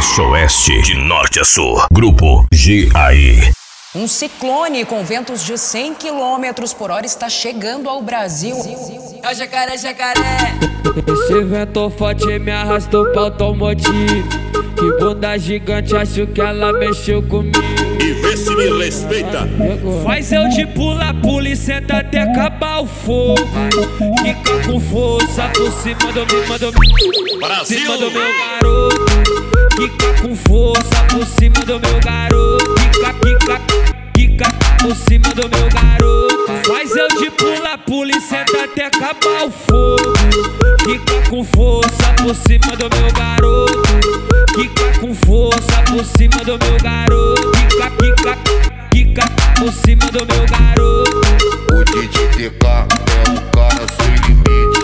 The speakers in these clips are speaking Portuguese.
leste a oeste, de norte a sul. Grupo GAE. Um ciclone com ventos de 100 km por hora está chegando ao Brasil. É jacaré, jacaré. Esse vento forte me arrastou pra automotivo. Que bunda gigante, acho que ela mexeu comigo. E vê se me respeita. Faz eu de pula e senta até acabar o fogo. Fica com força por cima do Brasil. cima do meu garoto. Fica com força por cima do meu garoto. Fica por cima do meu garoto. Faz eu de pula e senta até acabar o fogo. Fica com força por cima do meu garoto. Fica com força por cima do meu garoto. Fica por cima do meu garoto. O DJ TK é um cara sem limite.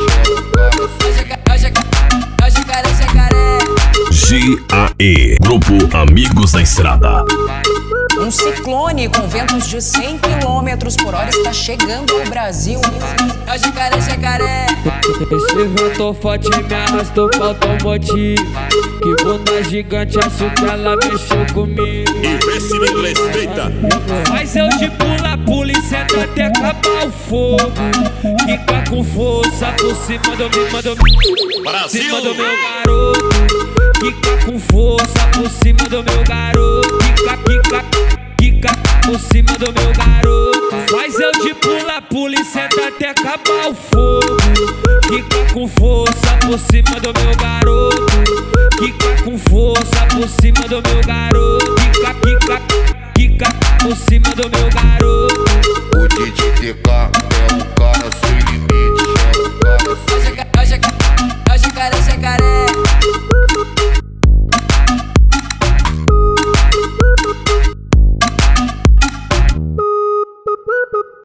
É jacaré, jacaré. GAE. Grupo Amigos da Estrada. Um ciclone com ventos de 100 km por hora está chegando ao Brasil. É jacaré, jacaré. Esse vento forte me arrastou pra automotivo. Que bunda gigante, acho que ela mexeu comigo. E vê se me respeita. Faz eu de pula e senta até acabar o fogo. Fica com força por cima do Brasil. cima do meu garoto. Fica com força por cima do meu garoto. Fica por cima do meu garoto. Faz eu de pula e senta até acabar o fogo. Fica com força por cima do meu garoto. Fica com força por cima do meu garoto. Fica por cima do meu garoto. O DJ TK é um cara sem limite. É jacaré, jacaré.